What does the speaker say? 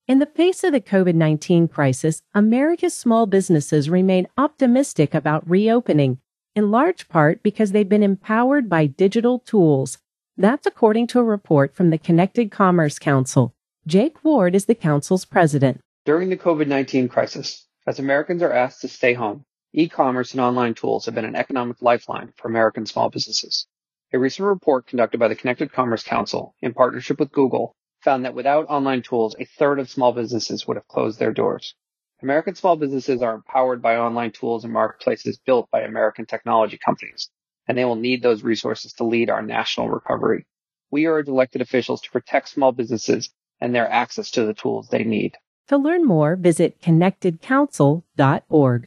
In the face of the COVID-19 crisis, America's small businesses remain optimistic about reopening, in large part because they've been empowered by digital tools. That's according to a report from the Connected Commerce Council. Jake Ward is the council's president. During the COVID-19 crisis, as Americans are asked to stay home, e-commerce and online tools have been an economic lifeline for American small businesses. A recent report conducted by the Connected Commerce Council in partnership with Google found that without online tools, a third of small businesses would have closed their doors. American small businesses are empowered by online tools and marketplaces built by American technology companies, and they will need those resources to lead our national recovery. We urge elected officials to protect small businesses and their access to the tools they need. To learn more, visit connectedcouncil.org.